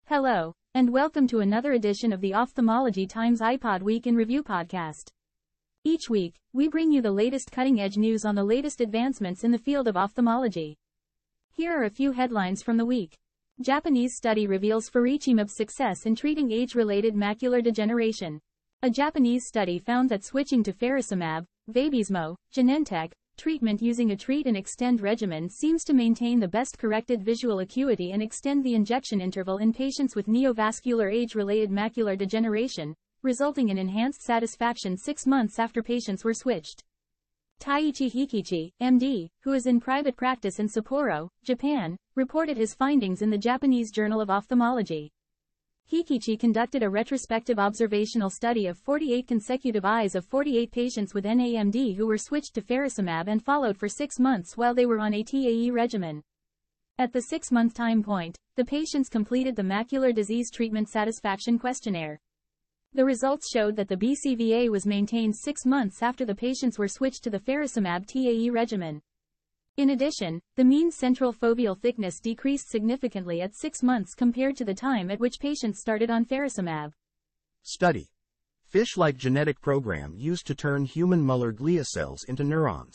Hello, and welcome to another edition of the Ophthalmology Times iPod Week in Review podcast. Each week, we bring you the latest cutting-edge news on the latest advancements in the field of ophthalmology. Here are a few headlines from the week. Japanese study reveals faricimab's success in treating age-related macular degeneration. A Japanese study found that switching to faricimab, Vabysmo, Genentech, treatment using a treat and extend regimen seems to maintain the best corrected visual acuity and extend the injection interval in patients with neovascular age-related macular degeneration, resulting in enhanced satisfaction 6 months after patients were switched. Taiichi Hikichi, MD, who is in private practice in Sapporo, Japan, reported his findings in the Japanese Journal of Ophthalmology. Hikichi conducted a retrospective observational study of 48 consecutive eyes of 48 patients with NAMD who were switched to faricimab and followed for 6 months while they were on a TAE regimen. At the 6-month time point, the patients completed the Macular Disease Treatment Satisfaction Questionnaire. The results showed that the BCVA was maintained 6 months after the patients were switched to the faricimab TAE regimen. In addition, the mean central foveal thickness decreased significantly at 6 months compared to the time at which patients started on faricimab. Study. Fish-like genetic program used to turn human Muller glia cells into neurons.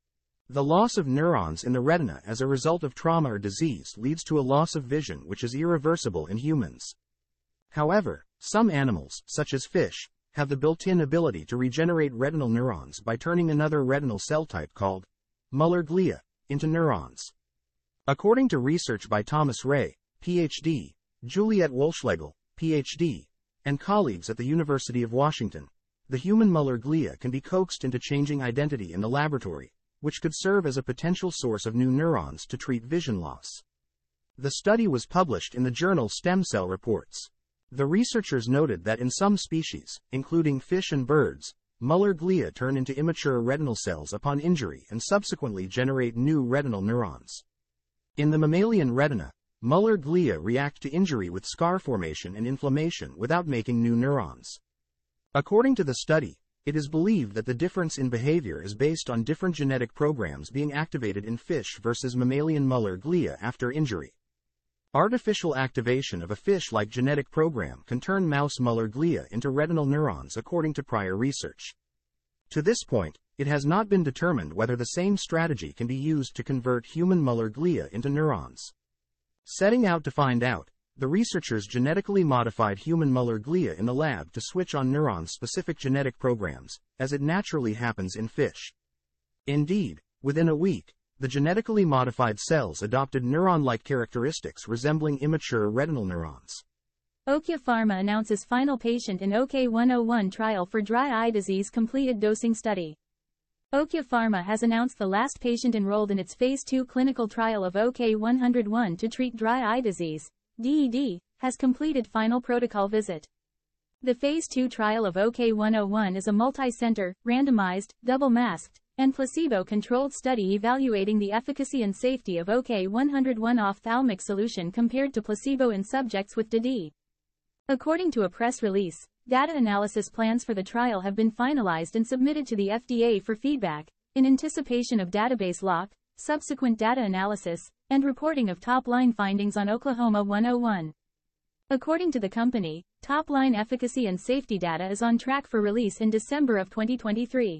The loss of neurons in the retina as a result of trauma or disease leads to a loss of vision which is irreversible in humans. However, some animals, such as fish, have the built-in ability to regenerate retinal neurons by turning another retinal cell type called Muller glia into neurons. According to research by Thomas Ray, Ph.D., Juliette Wolschlegel, Ph.D., and colleagues at the University of Washington, the human Muller glia can be coaxed into changing identity in the laboratory, which could serve as a potential source of new neurons to treat vision loss. The study was published in the journal Stem Cell Reports. The researchers noted that in some species, including fish and birds, Muller glia turn into immature retinal cells upon injury and subsequently generate new retinal neurons. In the mammalian retina, Muller glia react to injury with scar formation and inflammation without making new neurons. According to the study, it is believed that the difference in behavior is based on different genetic programs being activated in fish versus mammalian Muller glia after injury. Artificial activation of a fish-like genetic program can turn mouse Muller glia into retinal neurons according to prior research. To this point, it has not been determined whether the same strategy can be used to convert human Muller glia into neurons. Setting out to find out, the researchers genetically modified human Muller glia in the lab to switch on neuron-specific genetic programs, as it naturally happens in fish. Indeed, within a week, the genetically modified cells adopted neuron-like characteristics resembling immature retinal neurons. Okia Pharma announces final patient in OK101 trial for dry eye disease completed dosing study. Okia Pharma has announced the last patient enrolled in its Phase 2 clinical trial of OK101 to treat dry eye disease, DED, has completed final protocol visit. The Phase 2 trial of OK101 is a multi-center, randomized, double-masked, and placebo-controlled study evaluating the efficacy and safety of OK101 ophthalmic solution compared to placebo in subjects with DED. According to a press release, data analysis plans for the trial have been finalized and submitted to the FDA for feedback, in anticipation of database lock, subsequent data analysis, and reporting of top-line findings on Oklahoma 101. According to the company, top-line efficacy and safety data is on track for release in December of 2023.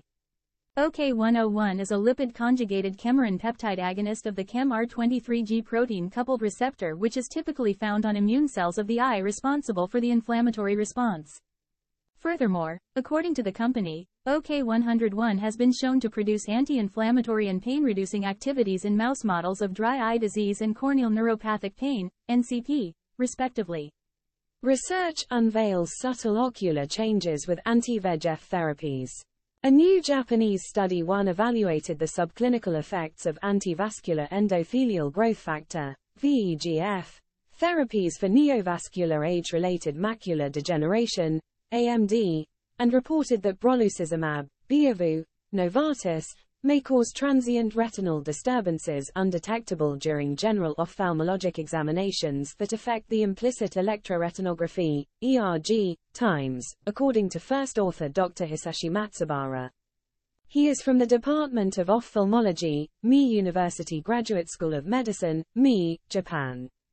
OK101 is a lipid-conjugated chemarin peptide agonist of the ChemR23G protein-coupled receptor which is typically found on immune cells of the eye responsible for the inflammatory response. Furthermore, according to the company, OK101 has been shown to produce anti-inflammatory and pain-reducing activities in mouse models of dry eye disease and corneal neuropathic pain, NCP, respectively. Research unveils subtle ocular changes with anti-VEGF therapies. A new Japanese study evaluated the subclinical effects of antivascular endothelial growth factor, VEGF, therapies for neovascular age-related macular degeneration, AMD, and reported that brolucizumab, Beovu, Novartis, may cause transient retinal disturbances undetectable during general ophthalmologic examinations that affect the implicit electroretinography, ERG, times, according to first author Dr. Hisashi Matsubara. He is from the Department of Ophthalmology, Mie University Graduate School of Medicine, Mie, Japan.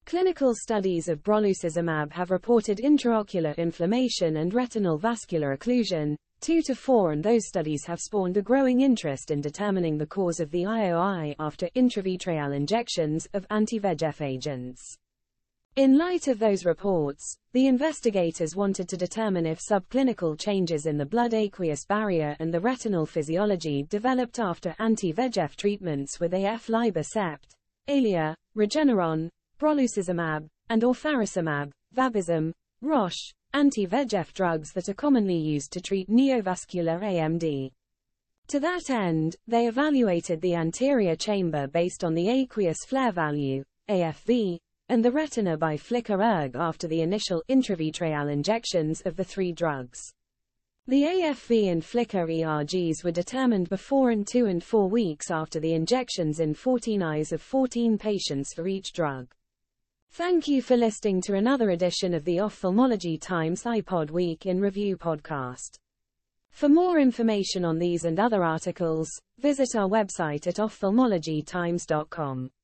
Clinical studies of brolucizumab have reported intraocular inflammation and retinal vascular occlusion, 2 to 4, and those studies have spawned a growing interest in determining the cause of the IOI after intravitreal injections of anti-VEGF agents. In light of those reports, the investigators wanted to determine if subclinical changes in the blood-aqueous barrier and the retinal physiology developed after anti-VEGF treatments with aflibercept, Eylea, Regeneron, brolucizumab, and or faricimab, Vabysm, Roche, anti-VEGF drugs that are commonly used to treat neovascular AMD. To that end, they evaluated the anterior chamber based on the aqueous flare value, AFV, and the retina by Flickr-ERG after the initial intravitreal injections of the 3 drugs. The AFV and Flickr-ERGs were determined before and 2 and 4 weeks after the injections in 14 eyes of 14 patients for each drug. Thank you for listening to another edition of the Ophthalmology Times iPod Week in Review podcast. For more information on these and other articles, visit our website at ophthalmologytimes.com.